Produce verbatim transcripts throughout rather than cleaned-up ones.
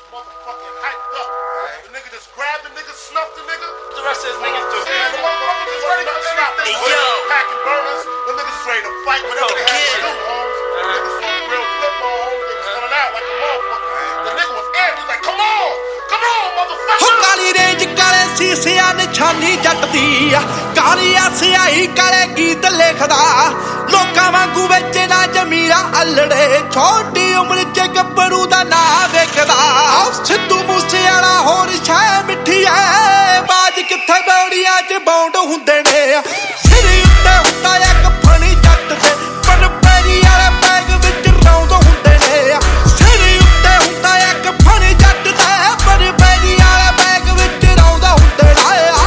motherfucking hyped up. Right. The nigga just grabbed the nigga, snuffed the nigga. The rest of his niggas do. And the motherfucker just ready to stop. Hey, yo. Packing burners. The niggas is ready to fight whatever they have to do, homes. The niggas from real flip homes. They was coming out like a motherfucker. The nigga was amped. He was like, come on. Come on, motherfucker. Ho ਕਾਲੀ range ਕਾਲੇ ਸੀਸਿਆਂ ਨਿਸ਼ਾਨੀ ਜੱਟ ਦੀ ਆ ਕਾਲੀ ਆ ਸਿਆਹੀ ਕਾਲੇ ਗੀਤ ਲਿਖਦਾ ਲੋਕਾਂ ਵਾਂਗੂ ਵਿੱਚ ਨਾ ਜਮੀਰਾ ਅਲੜੇ ਛੋਟੀ ਉਮਰ ਚ ਗੱਭਰੂ ਦਾ ਨਾਂ ਵੇਖਦਾ ਸਿੱਧੂ ਮੂਸੇਵਾਲਾ ਹੋਰ ਛਾਇਆ ਮਿੱਠੀ ਐ ਬਾਜ ਕਿੱਥੇ ਬੌੜੀਆਂ ਚ ਬੌਂਡ ਹੁੰਦੇ ਨੇ ਸਿਰ ਉੱਤੇ ਹੁੰਦਾ ਇੱਕ ਫਣੀ ਜੱਟ ਤੇ ਪਰ ਪੈਰੀ ਵਾਲੇ ਬੈਗ ਵਿੱਚ ਰੌਂਦ ਹੁੰਦੇ ਨੇ ਸਿਰ ਉੱਤੇ ਹੁੰਦਾ ਇੱਕ ਫਣੀ ਜੱਟ ਤੇ ਪਰ ਪੈਰੀ ਵਾਲੇ ਬੈਗ ਵਿੱਚ ਰੌਂਦ ਹੁੰਦੇ ਨੇ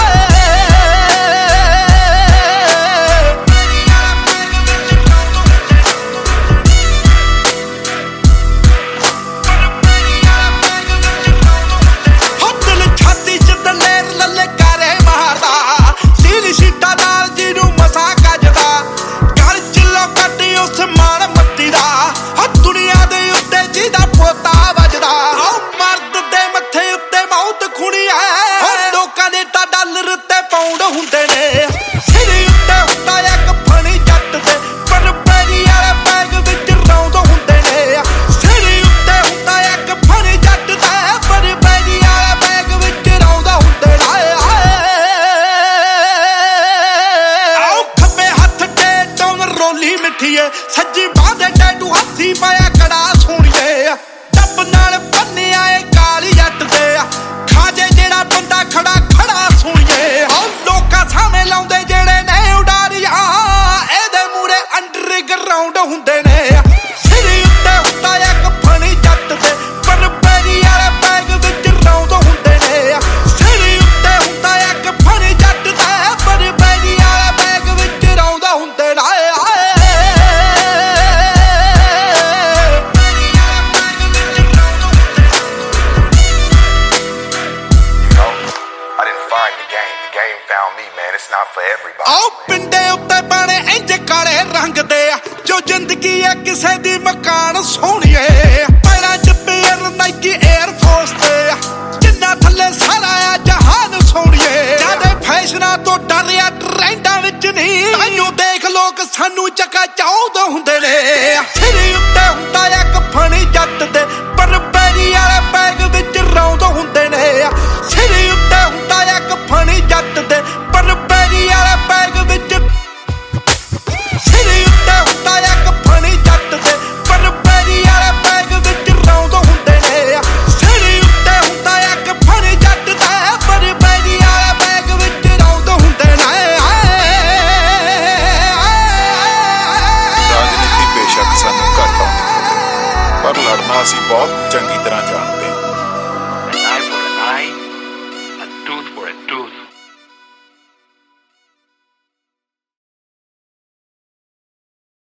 ਹੁੰਦੇ ਨੇ ਸਿਰ ਉੱਤੇ ਹੁੰਦਾ ਇੱਕ ਫਣੀ ਜੱਟ ਤੇ ਪਰ ਪੈਰੀ ਵਾਲੇ ਬੈਗ ਵਿੱਚ ਰੌਂਦ ਹੁੰਦੇ ਨੇ ਸਿਰ ਉੱਤੇ ਹੁੰਦਾ ਇੱਕ ਫਣੀ ਜੱਟ ਤੇ ਪਰ ਪੈਰੀ ਵਾਲੇ ਬੈਗ ਵਿੱਚ ਰੌਂਦ ਹੁੰਦੇ ਨੇ ਆਓ ਖੱਬੇ ਹੱਥ ਤੇ ਟੌਨ ਰੋਲੀ ਮਿੱਠੀਏ ਸੱਜੀ ਬਾਹ ਦੇ ਟੈਟੂ ਹੱਥੀ ਪਾਇਆ ਕੜਾ ਸੋਹਣੀਏ ਡੱਬ ਨਾਲ ਬੰਨਿਆ ਏ ਕਾਲੀ ਜੱਟ ਤੇ ਖਾਜੇ ਜਿਹੜਾ ਬੰਦਾ ਖੜਾ ਖੜਾ ਸੋਹਣੀਏ ਲੋਕਾਂ ਸਾਹਮਣੇ ਲਾਉਂਦੇ ਜਿਹੜੇ ਨੇ ਉਡਾਰੀਆਂ ਇਹਦੇ ਮੂਰੇ ਅੰਡਰਗਰਾਉਂਡ ਹੁੰਦੇ ਨੇ ਸਿਰ ਉੱਤੇ ਹੁੰਦਾ ਇੱਕ ਫਣੀ ਜੱਟ ਤੇ ਪਰ ਪੈਰੀ ਵਾਲੇ ਬੈਗ ਵਿੱਚ ਰੌਂਦ ਹੁੰਦੇ ਨੇ ਸਿਰ ਉੱਤੇ ਹੁੰਦਾ ਇੱਕ ਫਣੀ ਜੱਟ ਤੇ ਪਰ ਪੈਰੀ ਵਾਲੇ ਬੈਗ ਵਿੱਚ ਰੌਂਦ ਹੁੰਦੇ ਨੇ ਆਓ ਪਿੰਡੇ ਉੱਤੇ ਪਾਣੇ ਇੰਜ ਕਾਲੇ ਰੰਗ ਦੇ ਜੋ ਜ਼ਿੰਦਗੀ ਹੈ ਕਿਸੇ ਦੀ ਮਕਾਨ ਸੋਹਣੀਏ ਪੈਰਾਂ ਚ ਪੇਅਰ ਨਾਈਕੀ 에ਅਰ ਫੋਰਸ ਤੇ ਜਿੰਨਾ ਥੱਲੇ ਸਾਰਾ ਆ ਜਹਾਨ ਸੋਹਣੀਏ ਜਿਆਦੇ ਫੈਸ਼ਨਾਂ ਤੋਂ ਡਰਿਆ ਟ੍ਰੈਂਡਾਂ ਵਿੱਚ ਨਹੀਂ ਤਾਈਓ ਦੇਖ ਲੋਕ ਸਾਨੂੰ ਚੱਕਾ ਚਾਹੁੰਦੇ ਹੁੰਦੇ ਨੇ ਸਿਰ ਉੱਤੇ ਹੁੰਦਾ ਇੱਕ ਫਣੀ ਜੱਟ ਤੇ ਪਰ ਪੈਰੀ ਵਾਲੇ ਬੈਗ ਵਿੱਚ ਰੌਂਦ ਹੁੰਦੇ ਨੇ ਸਿਰ ਉੱਤੇ ਹੁੰਦਾ ਇੱਕ ਫਣੀ ਜੱਟ ਤੇ ਪਰ ਪੈਰੀ ਵਾਲੇ ਬੈਗ ਵਿੱਚ ਸਿਰ ਉੱਤੇ ਹੁੰਦਾ ਇੱਕ ਫਣੀ ਜੱਟ ਤੇ ਪਰ ਪੈਰੀ ਵਾਲੇ ਬੈਗ ਵਿੱਚ ਰੌਂਦ ਹੁੰਦੇ ਨੇ ਸਿਰ ਉੱਤੇ ਹੁੰਦਾ ਇੱਕ ਫਣੀ ਜੱਟ ਤੇ ਪਰ ਪੈਰੀ ਵਾਲੇ ਬੈਗ ਵਿੱਚ ਰੌਂਦ ਹੁੰਦੇ ਨੇ ਰਾਜਨੀਤੀ ਬੇਸ਼ੱਕ ਸਾਨੂੰ ਘੱਟ ਆਉਂਦੀ ਹੋਵੇ ਪਰ ਲੜਨਾ ਅਸੀਂ ਬਹੁਤ ਚੰਗੀ ਤਰ੍ਹਾਂ ਜਾਣਦੇ